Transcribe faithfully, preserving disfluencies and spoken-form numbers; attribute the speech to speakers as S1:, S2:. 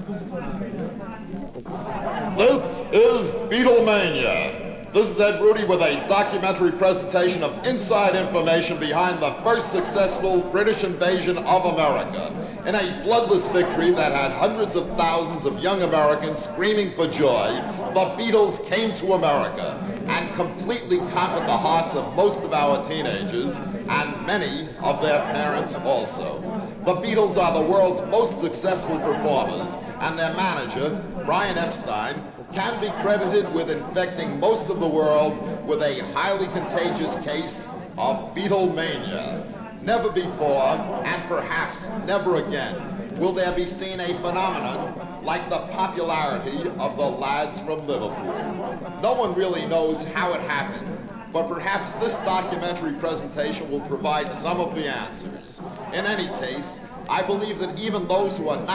S1: This is Beatlemania. This is Ed Rudy with a documentary presentation of inside information behind the first successful British invasion of America. In a bloodless victory that had hundreds of thousands of young Americans screaming for joy, the Beatles came to America and completely conquered the hearts of most of our teenagers and many of their parents also. The Beatles are the world's most successful performers, and their manager, Brian Epstein, can be credited with infecting most of the world with a highly contagious case of Beatlemania. Never before, and perhaps never again, will there be seen a phenomenon like the popularity of the Lads from Liverpool. No one really knows how it happened, but perhaps this documentary presentation will provide some of the answers. In any case, I believe that even those who are not